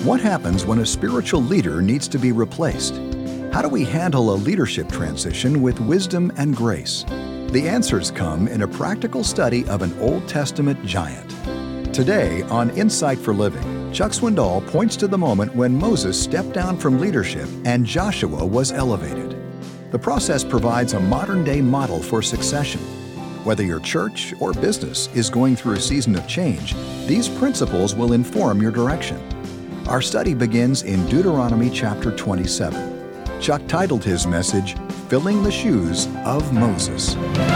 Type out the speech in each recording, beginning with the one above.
What happens when a spiritual leader needs to be replaced? How do we handle a leadership transition with wisdom and grace? The answers come in a practical study of an Old Testament giant. Today on Insight for Living, Chuck Swindoll points to the moment when Moses stepped down from leadership and Joshua was elevated. The process provides a modern-day model for succession. Whether your church or business is going through a season of change, these principles will inform your direction. Our study begins in Deuteronomy chapter 27. Chuck titled his message, Filling the Shoes of Moses.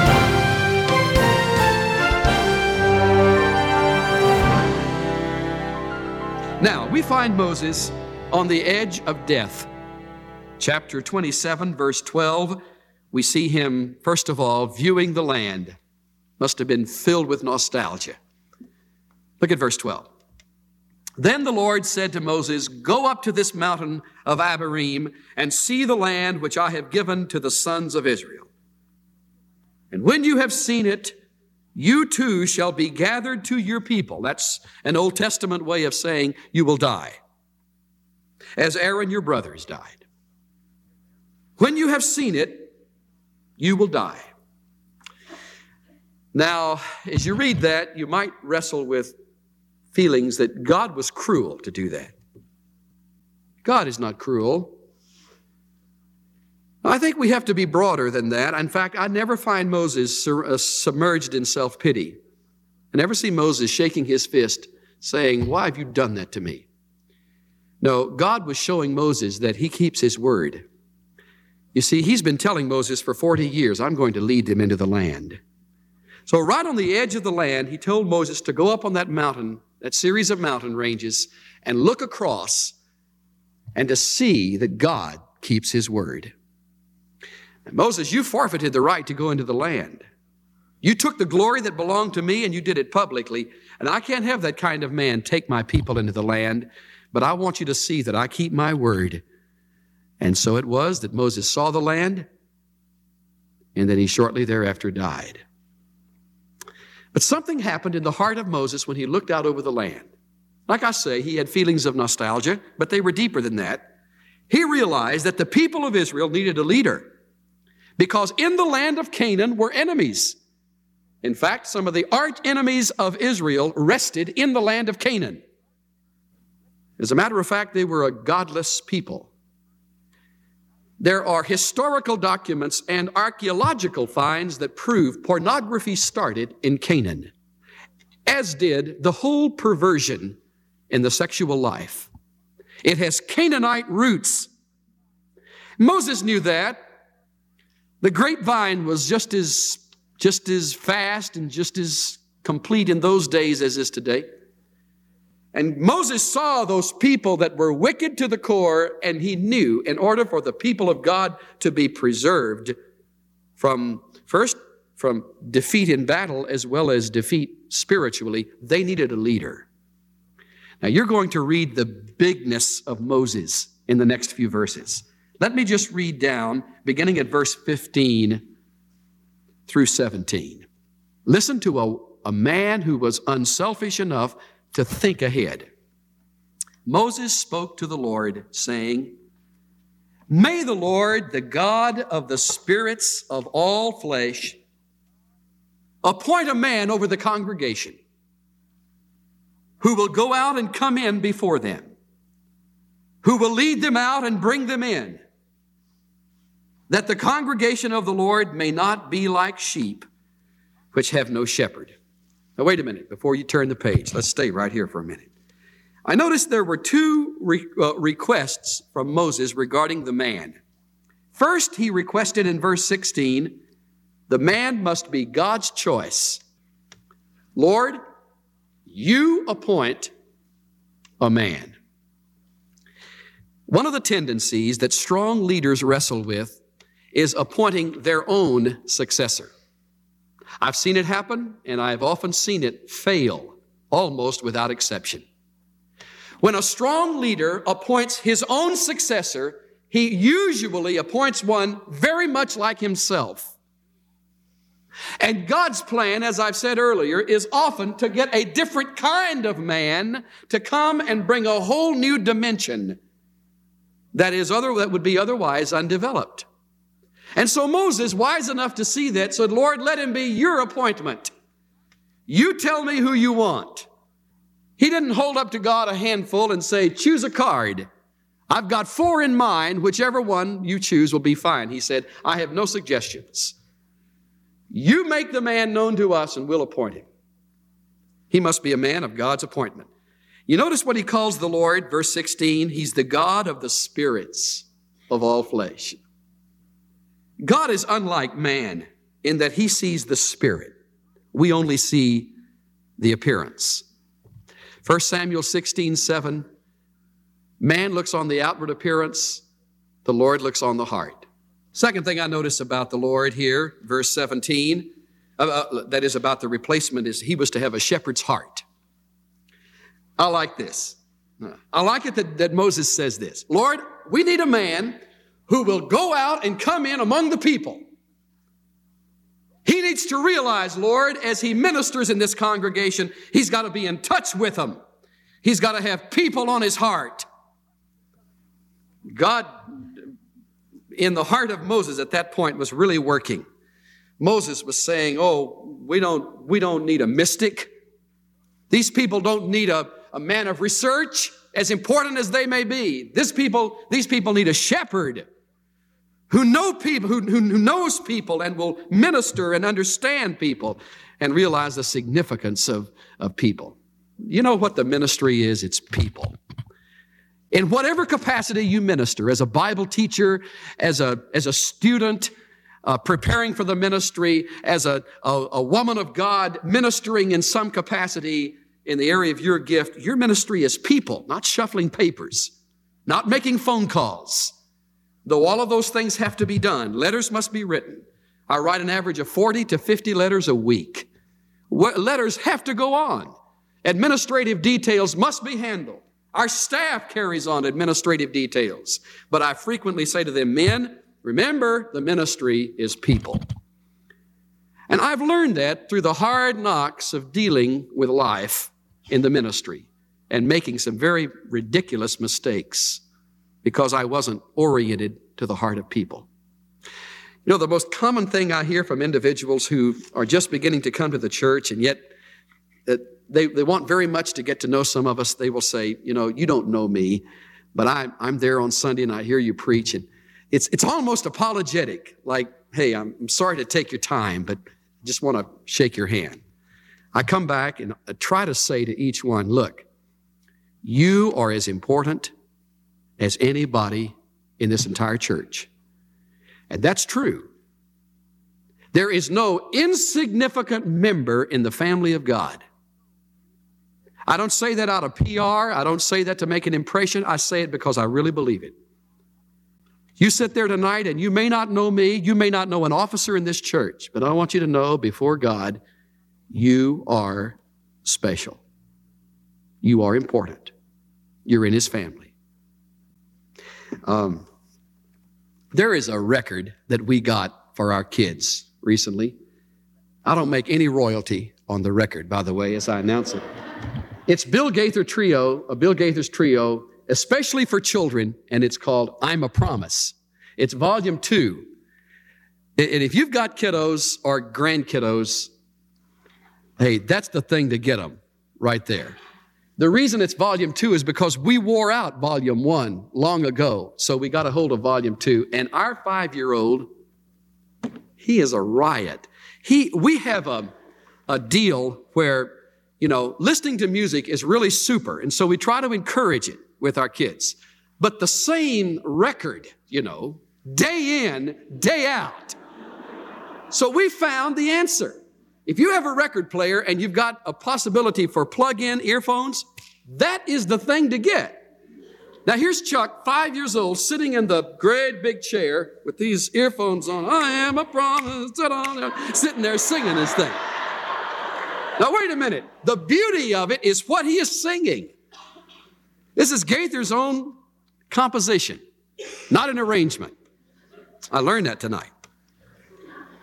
Now, we find Moses on the edge of death. Chapter 27, verse 12, we see him, first of all, viewing the land. Must have been filled with nostalgia. Look at verse 12. Then the Lord said to Moses, Go up to this mountain of Abarim and see the land which I have given to the sons of Israel. And when you have seen it, you too shall be gathered to your people. That's an Old Testament way of saying you will die, as Aaron your brothers died. When you have seen it, you will die. Now, as you read that, you might wrestle with feelings that God was cruel to do that. God is not cruel. I think we have to be broader than that. In fact, I never find Moses submerged in self-pity. I never see Moses shaking his fist saying, Why have you done that to me? No, God was showing Moses that he keeps his word. You see, he's been telling Moses for 40 years, I'm going to lead them into the land. So right on the edge of the land, he told Moses to go up on that mountain, that series of mountain ranges, and look across and to see that God keeps his word. And Moses, you forfeited the right to go into the land. You took the glory that belonged to me and you did it publicly, and I can't have that kind of man take my people into the land, but I want you to see that I keep my word. And so it was that Moses saw the land, and then he shortly thereafter died. But something happened in the heart of Moses when he looked out over the land. Like I say, he had feelings of nostalgia, but they were deeper than that. He realized that the people of Israel needed a leader because in the land of Canaan were enemies. In fact, some of the arch enemies of Israel rested in the land of Canaan. As a matter of fact, they were a godless people. There are historical documents and archaeological finds that prove pornography started in Canaan, as did the whole perversion in the sexual life. It has Canaanite roots. Moses knew that. The grapevine was just as fast and just as complete in those days as is today. And Moses saw those people that were wicked to the core, and he knew in order for the people of God to be preserved from defeat in battle as well as defeat spiritually, they needed a leader. Now you're going to read the bigness of Moses in the next few verses. Let me just read down, beginning at verse 15 through 17. Listen to a man who was unselfish enough to think ahead. Moses spoke to the Lord, saying, May the Lord, the God of the spirits of all flesh, appoint a man over the congregation who will go out and come in before them, who will lead them out and bring them in, that the congregation of the Lord may not be like sheep which have no shepherd. Now, wait a minute before you turn the page. Let's stay right here for a minute. I noticed there were two requests from Moses regarding the man. First, he requested in verse 16, the man must be God's choice. Lord, you appoint a man. One of the tendencies that strong leaders wrestle with is appointing their own successor. I've seen it happen, and I've often seen it fail, almost without exception. When a strong leader appoints his own successor, he usually appoints one very much like himself. And God's plan, as I've said earlier, is often to get a different kind of man to come and bring a whole new dimension that would be otherwise undeveloped. And so Moses, wise enough to see that, said, Lord, let him be your appointment. You tell me who you want. He didn't hold up to God a handful and say, choose a card. I've got 4 in mind. Whichever one you choose will be fine. He said, I have no suggestions. You make the man known to us and we'll appoint him. He must be a man of God's appointment. You notice what he calls the Lord, verse 16. He's the God of the spirits of all flesh. God is unlike man in that he sees the spirit. We only see the appearance. 1 Samuel 16:7, man looks on the outward appearance, the Lord looks on the heart. Second thing I notice about the Lord here, verse 17, that is about the replacement, is he was to have a shepherd's heart. I like this. I like it that Moses says this. Lord, we need a man who will go out and come in among the people. He needs to realize, Lord, as he ministers in this congregation, he's got to be in touch with them. He's got to have people on his heart. God, in the heart of Moses at that point, was really working. Moses was saying, oh, we don't need a mystic. These people don't need a man of research, as important as they may be. These people need a shepherd who knows people and will minister and understand people and realize the significance of people. You know what the ministry is? It's people. In whatever capacity you minister, as a Bible teacher, as a student, preparing for the ministry, as a woman of God ministering in some capacity in the area of your gift, your ministry is people, not shuffling papers, not making phone calls. Though all of those things have to be done, letters must be written. I write an average of 40 to 50 letters a week. Letters have to go on. Administrative details must be handled. Our staff carries on administrative details. But I frequently say to them, men, remember the ministry is people. And I've learned that through the hard knocks of dealing with life in the ministry and making some very ridiculous mistakes because I wasn't oriented to the heart of people. You know, the most common thing I hear from individuals who are just beginning to come to the church and yet they want very much to get to know some of us. They will say, you know, you don't know me, but I'm there on Sunday and I hear you preach. And it's almost apologetic, like, hey, I'm sorry to take your time, but I just want to shake your hand. I come back and I try to say to each one, look, you are as important as anybody in this entire church. And that's true. There is no insignificant member in the family of God. I don't say that out of PR. I don't say that to make an impression. I say it because I really believe it. You sit there tonight and you may not know me. You may not know an officer in this church, but I want you to know before God, you are special. You are important. You're in his family. There is a record that we got for our kids recently. I don't make any royalty on the record, by the way, as I announce it. It's Bill Gaither's trio, especially for children, and it's called I'm a Promise. It's volume 2. And if you've got kiddos or grandkiddos, hey, that's the thing to get them right there. The reason it's volume 2 is because we wore out volume 1 long ago, so we got a hold of volume 2. And our 5-year-old, he is a riot. We have a deal where, you know, listening to music is really super, and so we try to encourage it with our kids. But the same record, you know, day in, day out. So we found the answer. If you have a record player and you've got a possibility for plug-in earphones, that is the thing to get. Now here's Chuck, 5 years old, sitting in the great big chair with these earphones on. I am a promise, sitting there singing this thing. Now wait a minute. The beauty of it is what he is singing. This is Gaither's own composition, not an arrangement. I learned that tonight.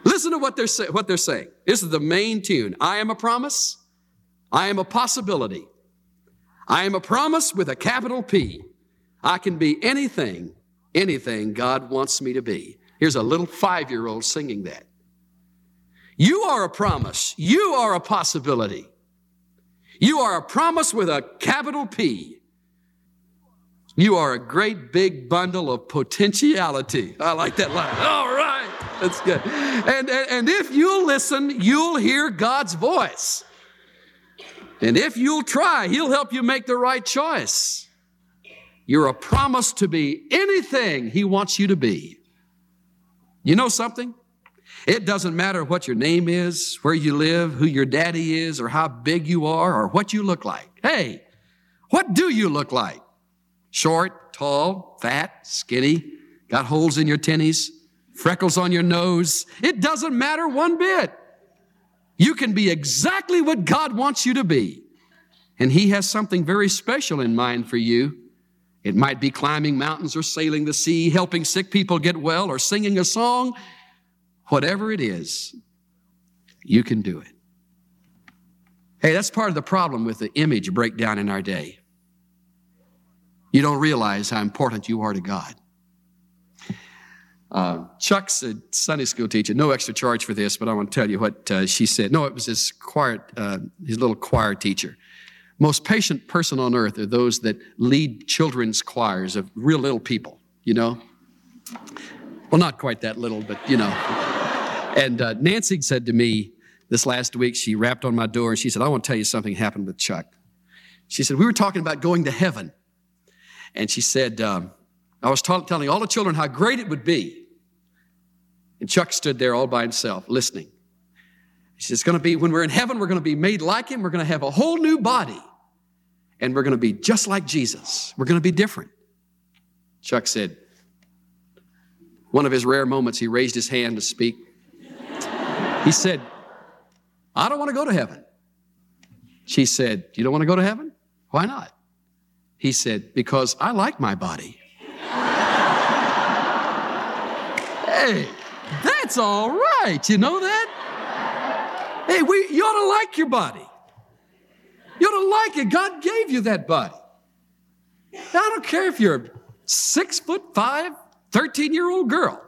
Listen to what they're saying. This is the main tune. I am a promise. I am a possibility. I am a promise with a capital P. I can be anything God wants me to be. Here's a little 5-year-old singing that. You are a promise. You are a possibility. You are a promise with a capital P. You are a great big bundle of potentiality. I like that line. All right. That's good. And if you'll listen, you'll hear God's voice. And if you'll try, He'll help you make the right choice. You're a promise to be anything He wants you to be. You know something? It doesn't matter what your name is, where you live, who your daddy is, or how big you are, or what you look like. Hey, what do you look like? Short, tall, fat, skinny, got holes in your tennies, freckles on your nose. It doesn't matter one bit. You can be exactly what God wants you to be. And He has something very special in mind for you. It might be climbing mountains or sailing the sea, helping sick people get well, or singing a song. Whatever it is, you can do it. Hey, that's part of the problem with the image breakdown in our day. You don't realize how important you are to God. Chuck's a Sunday school teacher. No extra charge for this, but I want to tell you what she said. No, it was his little choir teacher. Most patient person on earth are those that lead children's choirs of real little people, you know? Well, not quite that little, but you know. And Nancy said to me this last week, she rapped on my door and she said, I want to tell you something happened with Chuck. She said, we were talking about going to heaven. And she said, I was telling all the children how great it would be. And Chuck stood there all by himself, listening. She said, it's going to be, when we're in heaven, we're going to be made like Him. We're going to have a whole new body. And we're going to be just like Jesus. We're going to be different. Chuck said, one of his rare moments, he raised his hand to speak. He said, I don't want to go to heaven. She said, you don't want to go to heaven? Why not? He said, because I like my body. Hey, that's all right. You know that? Hey, you ought to like your body. You ought to like it. God gave you that body. Now, I don't care if you're a 6'5", 13-year-old girl.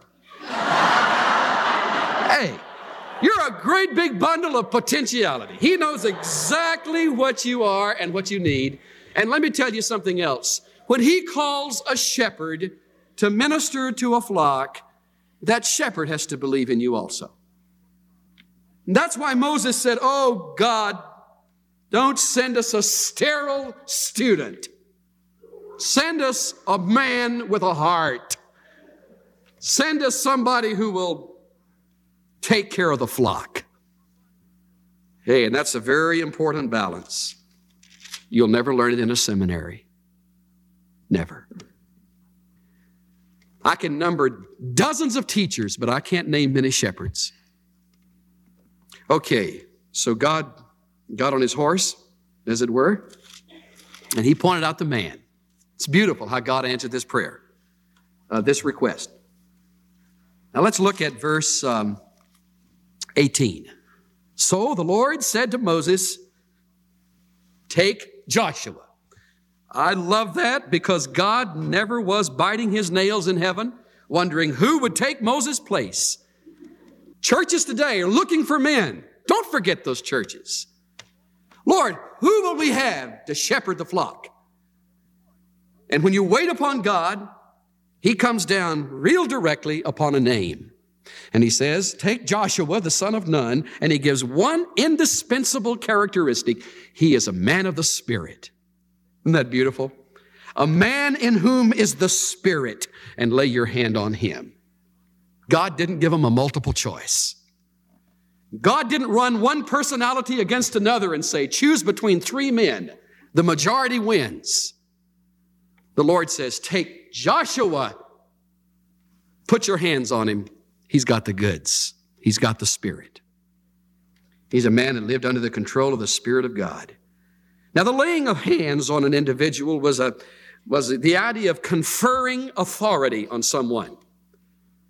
Hey, you're a great big bundle of potentiality. He knows exactly what you are and what you need. And let me tell you something else. When He calls a shepherd to minister to a flock, that shepherd has to believe in you also. And that's why Moses said, oh God, don't send us a sterile student. Send us a man with a heart. Send us somebody who will take care of the flock. Hey, and that's a very important balance. You'll never learn it in a seminary. Never. I can number dozens of teachers, but I can't name many shepherds. Okay, so God got on His horse, as it were, and He pointed out the man. It's beautiful how God answered this prayer, this request. Now let's look at verse 18. So the Lord said to Moses, take Joshua. I love that because God never was biting His nails in heaven, wondering who would take Moses' place. Churches today are looking for men. Don't forget those churches. Lord, who will we have to shepherd the flock? And when you wait upon God, He comes down real directly upon a name. And He says, take Joshua, the son of Nun, and He gives one indispensable characteristic. He is a man of the Spirit. Isn't that beautiful? A man in whom is the Spirit, and lay your hand on him. God didn't give him a multiple choice. God didn't run one personality against another and say, choose between 3 men. The majority wins. The Lord says, take Joshua. Put your hands on him. He's got the goods. He's got the Spirit. He's a man that lived under the control of the Spirit of God. Now, the laying of hands on an individual was the idea of conferring authority on someone.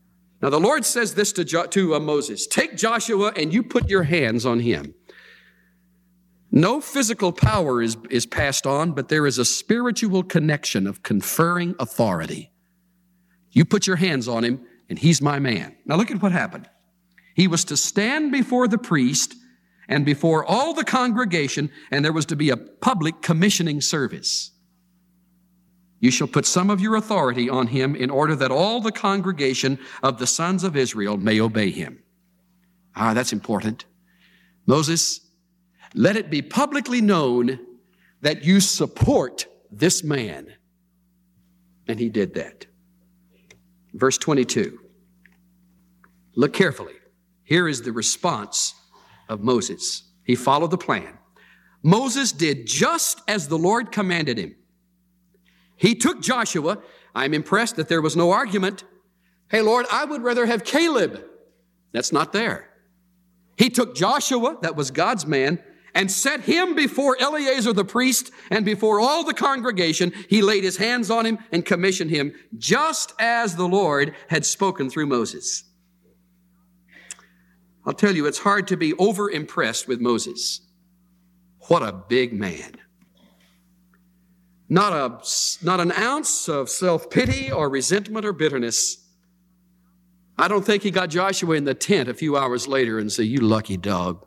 Now the Lord says this to Moses, take Joshua and you put your hands on him. No physical power is passed on, but there is a spiritual connection of conferring authority. You put your hands on him and he's my man. Now look at what happened. He was to stand before the priest and before all the congregation, and there was to be a public commissioning service. You shall put some of your authority on him in order that all the congregation of the sons of Israel may obey him. That's important. Moses, let it be publicly known that you support this man. And he did that. Verse 22. Look carefully. Here is the response of Moses. He followed the plan. Moses did just as the Lord commanded him. He took Joshua. I'm impressed that there was no argument. Hey, Lord, I would rather have Caleb. That's not there. He took Joshua, that was God's man, and set him before Eleazar the priest and before all the congregation. He laid his hands on him and commissioned him just as the Lord had spoken through Moses. I'll tell you, it's hard to be over-impressed with Moses. What a big man. Not an ounce of self-pity or resentment or bitterness. I don't think he got Joshua in the tent a few hours later and said, you lucky dog.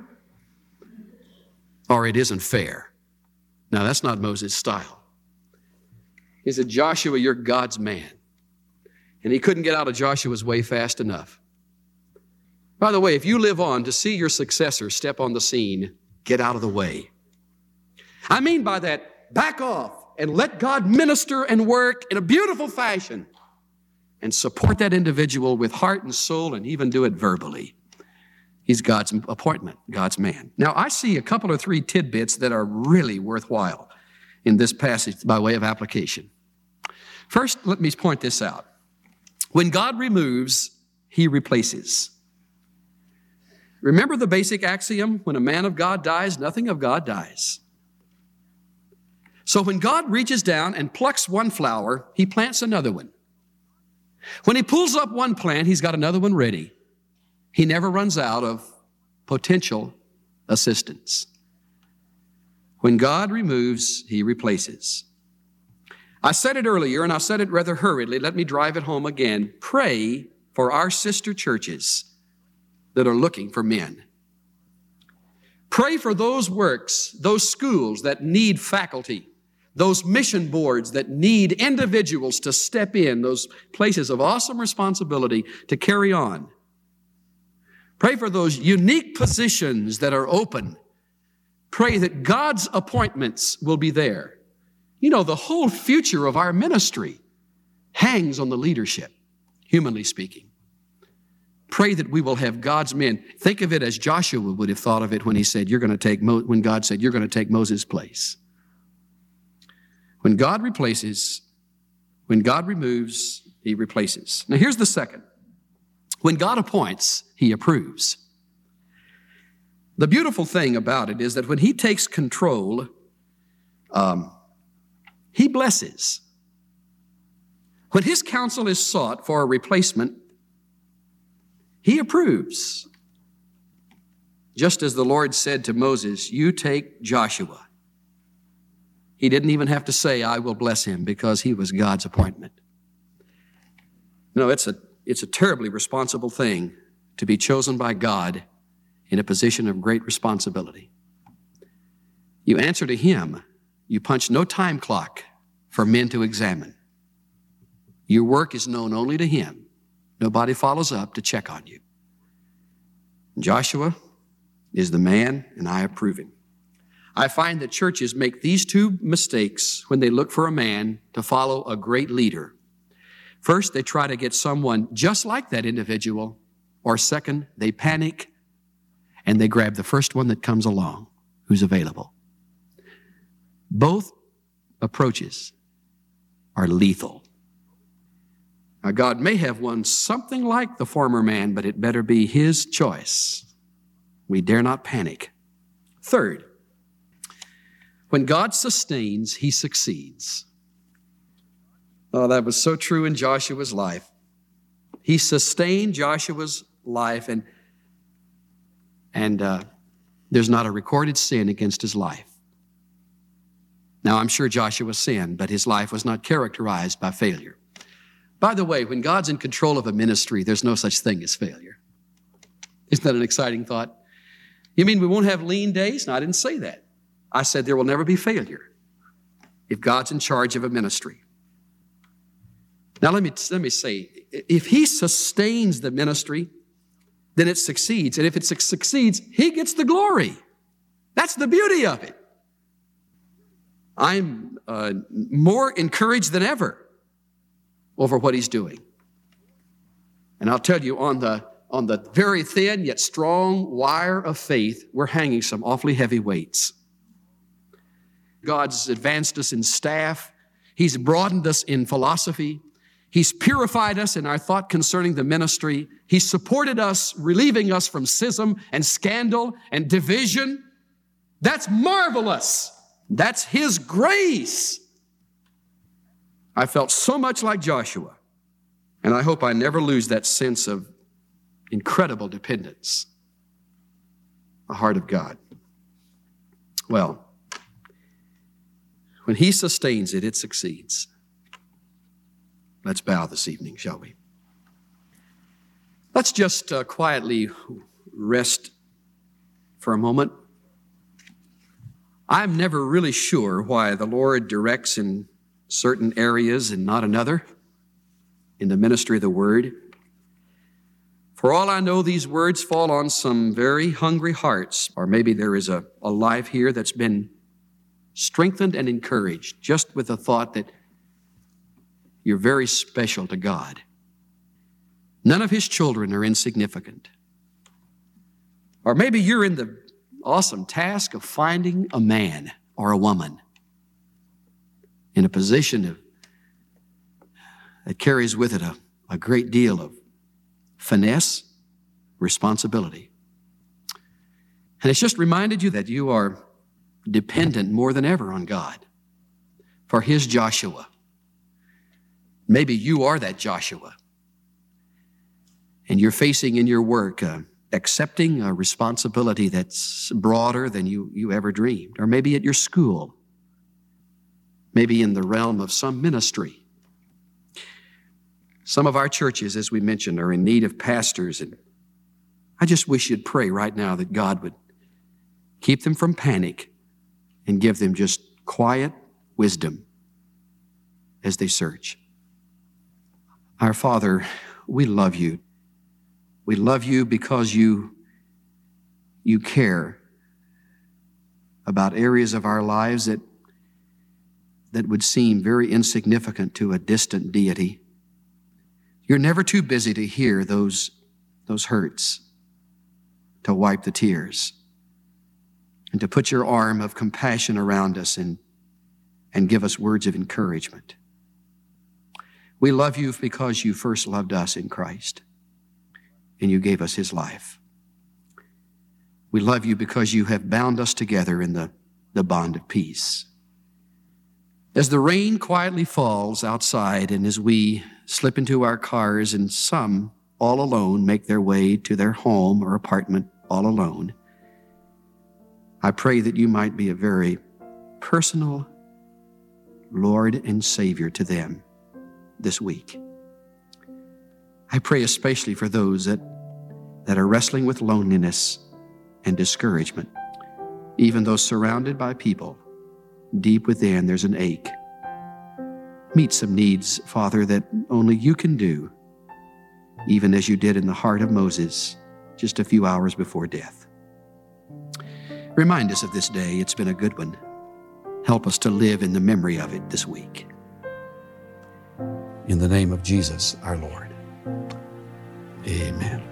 Or it isn't fair. Now, that's not Moses' style. He said, Joshua, you're God's man. And he couldn't get out of Joshua's way fast enough. By the way, if you live on to see your successor step on the scene, get out of the way. I mean by that, back off and let God minister and work in a beautiful fashion and support that individual with heart and soul and even do it verbally. He's God's appointment, God's man. Now, I see a couple or three tidbits that are really worthwhile in this passage by way of application. First, let me point this out. When God removes, he replaces. Remember the basic axiom, when a man of God dies, nothing of God dies. So when God reaches down and plucks one flower, he plants another one. When he pulls up one plant, he's got another one ready. He never runs out of potential assistance. When God removes, he replaces. I said it earlier, and I said it rather hurriedly. Let me drive it home again. Pray for our sister churches that are looking for men. Pray for those works, those schools that need faculty, those mission boards that need individuals to step in, those places of awesome responsibility to carry on. Pray for those unique positions that are open. Pray that God's appointments will be there. You know, the whole future of our ministry hangs on the leadership, humanly speaking. Pray that we will have God's men. Think of it as Joshua would have thought of it when he said, when God said, you're going to take Moses' place. When God replaces, when God removes, he replaces. Now here's the second. When God appoints, he approves. The beautiful thing about it is that when he takes control, he blesses. When his counsel is sought for a replacement, he approves. Just as the Lord said to Moses, you take Joshua. He didn't even have to say, I will bless him, because he was God's appointment. No, it's a terribly responsible thing to be chosen by God in a position of great responsibility. You answer to him. You punch no time clock for men to examine. Your work is known only to him. Nobody follows up to check on you. Joshua is the man, and I approve him. I find that churches make these two mistakes when they look for a man to follow a great leader. First, they try to get someone just like that individual, or second, they panic and they grab the first one that comes along who's available. Both approaches are lethal. Now, God may have one something like the former man, but it better be his choice. We dare not panic. Third, when God sustains, he succeeds. Oh, that was so true in Joshua's life. He sustained Joshua's life, and there's not a recorded sin against his life. Now, I'm sure Joshua sinned, but his life was not characterized by failure. By the way, when God's in control of a ministry, there's no such thing as failure. Isn't that an exciting thought? You mean we won't have lean days? No, I didn't say that. I said there will never be failure if God's in charge of a ministry. Now, let me say, if he sustains the ministry, then it succeeds. And if it succeeds, he gets the glory. That's the beauty of it. I'm more encouraged than ever over what he's doing. And I'll tell you, on the very thin yet strong wire of faith, we're hanging some awfully heavy weights. God's advanced us in staff. He's broadened us in philosophy. He's purified us in our thought concerning the ministry. He's supported us, relieving us from schism and scandal and division. That's marvelous. That's his grace. I felt so much like Joshua, and I hope I never lose that sense of incredible dependence, the heart of God. Well, when he sustains it, it succeeds. Let's bow this evening, shall we? Let's just quietly rest for a moment. I'm never really sure why the Lord directs in certain areas and not another in the ministry of the Word. For all I know, these words fall on some very hungry hearts, or maybe there is a life here that's been strengthened and encouraged just with the thought that you're very special to God. None of his children are insignificant. Or maybe you're in the awesome task of finding a man or a woman in a position that carries with it a great deal of finesse, responsibility. And it's just reminded you that you are dependent more than ever on God for his Joshua. Maybe you are that Joshua, and you're facing in your work accepting a responsibility that's broader than you ever dreamed, or maybe at your school, maybe in the realm of some ministry. Some of our churches, as we mentioned, are in need of pastors, and I just wish you'd pray right now that God would keep them from panic and give them just quiet wisdom as they search. Our Father, we love you. We love you because you care about areas of our lives that would seem very insignificant to a distant deity. You're never too busy to hear those hurts, to wipe the tears, and to put your arm of compassion around us and give us words of encouragement. We love you because you first loved us in Christ, and you gave us his life. We love you because you have bound us together in the bond of peace. As the rain quietly falls outside, and as we slip into our cars, and some, all alone, make their way to their home or apartment all alone, I pray that you might be a very personal Lord and Savior to them this week. I pray especially for those that are wrestling with loneliness and discouragement. Even though surrounded by people, deep within there's an ache. Meet some needs, Father, that only you can do, even as you did in the heart of Moses just a few hours before death. Remind us of this day. It's been a good one. Help us to live in the memory of it this week. In the name of Jesus, our Lord. Amen.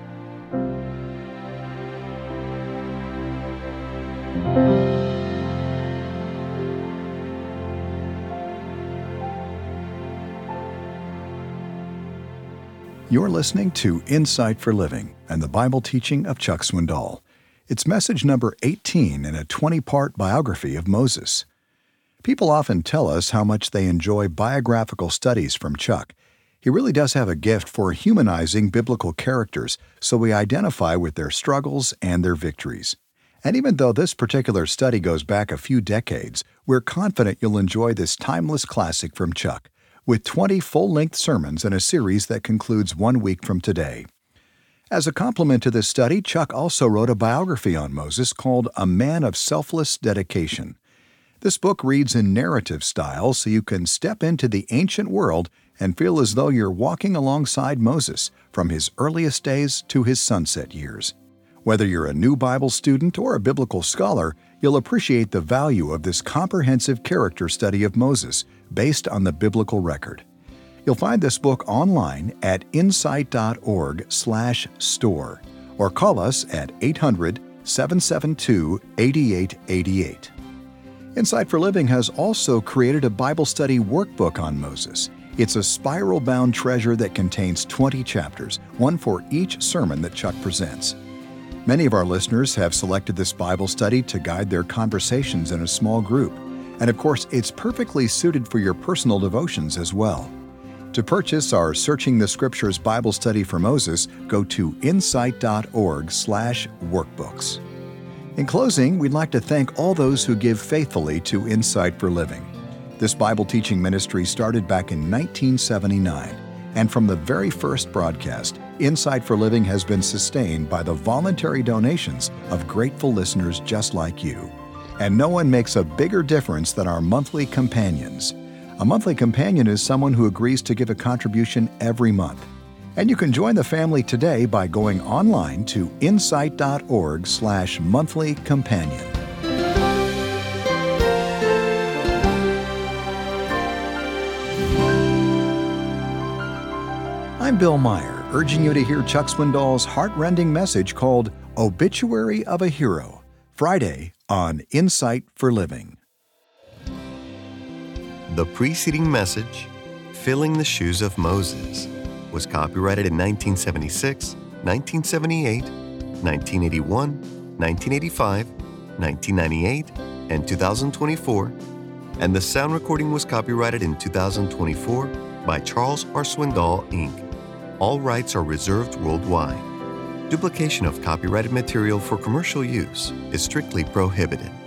You're listening to Insight for Living and the Bible teaching of Chuck Swindoll. It's message number 18 in a 20-part biography of Moses. People often tell us how much they enjoy biographical studies from Chuck. He really does have a gift for humanizing biblical characters so we identify with their struggles and their victories. And even though this particular study goes back a few decades, we're confident you'll enjoy this timeless classic from Chuck, with 20 full-length sermons in a series that concludes 1 week from today. As a complement to this study, Chuck also wrote a biography on Moses called A Man of Selfless Dedication. This book reads in narrative style so you can step into the ancient world and feel as though you're walking alongside Moses from his earliest days to his sunset years. Whether you're a new Bible student or a biblical scholar, you'll appreciate the value of this comprehensive character study of Moses based on the biblical record. You'll find this book online at insight.org/store or call us at 800-772-8888. Insight for Living has also created a Bible study workbook on Moses. It's a spiral-bound treasure that contains 20 chapters, one for each sermon that Chuck presents. Many of our listeners have selected this Bible study to guide their conversations in a small group. And of course, it's perfectly suited for your personal devotions as well. To purchase our Searching the Scriptures Bible study for Moses, go to insight.org/workbooks. In closing, we'd like to thank all those who give faithfully to Insight for Living. This Bible teaching ministry started back in 1979, and from the very first broadcast, Insight for Living has been sustained by the voluntary donations of grateful listeners just like you. And no one makes a bigger difference than our monthly companions. A monthly companion is someone who agrees to give a contribution every month. And you can join the family today by going online to insight.org/monthlycompanion. I'm Bill Meyer, urging you to hear Chuck Swindoll's heart-rending message called Obituary of a Hero, Friday on Insight for Living. The preceding message, Filling the Shoes of Moses, was copyrighted in 1976, 1978, 1981, 1985, 1998, and 2024, and the sound recording was copyrighted in 2024 by Charles R. Swindoll, Inc. All rights are reserved worldwide. Duplication of copyrighted material for commercial use is strictly prohibited.